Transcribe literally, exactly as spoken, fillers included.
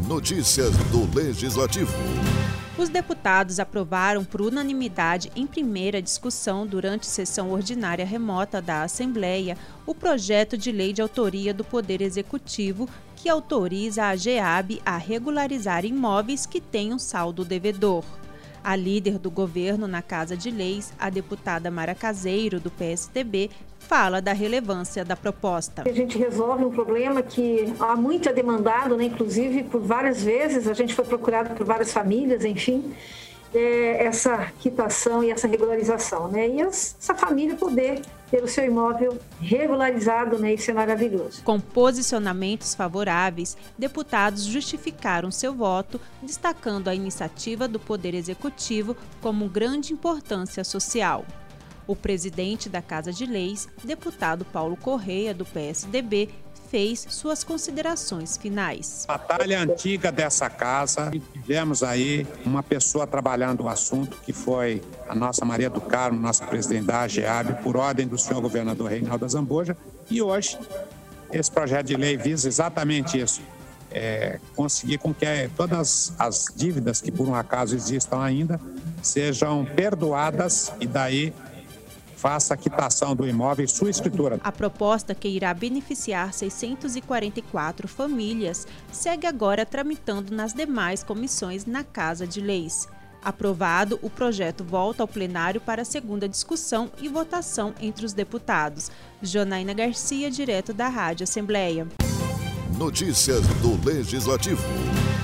Notícias do Legislativo. Os deputados aprovaram por unanimidade em primeira discussão durante sessão ordinária remota da Assembleia o projeto de lei de autoria do Poder Executivo que autoriza a GEAB a regularizar imóveis que tenham saldo devedor. A líder do governo na Casa de Leis, a deputada Mara Caseiro, do P S D B, fala da relevância da proposta. A gente resolve um problema que há muito é demandado, né? Inclusive por várias vezes, a gente foi procurado por várias famílias, enfim, é, essa quitação e essa regularização, né? E essa família poder ter o seu imóvel regularizado, né? Isso é maravilhoso. Com posicionamentos favoráveis, deputados justificaram seu voto, destacando a iniciativa do Poder Executivo como grande importância social. O presidente da Casa de Leis, deputado Paulo Correia, do P S D B, fez suas considerações finais. Batalha antiga dessa casa, tivemos aí uma pessoa trabalhando o assunto, que foi a nossa Maria do Carmo, nossa presidente da GEAB, por ordem do senhor governador Reinaldo Azambuja, e hoje esse projeto de lei visa exatamente isso, é, conseguir com que todas as dívidas que por um acaso existam ainda sejam perdoadas e daí faça a quitação do imóvel e sua escritura. A proposta, que irá beneficiar seiscentas e quarenta e quatro famílias, segue agora tramitando nas demais comissões na Casa de Leis. Aprovado, o projeto volta ao plenário para a segunda discussão e votação entre os deputados. Janaína Garcia, direto da Rádio Assembleia. Notícias do Legislativo.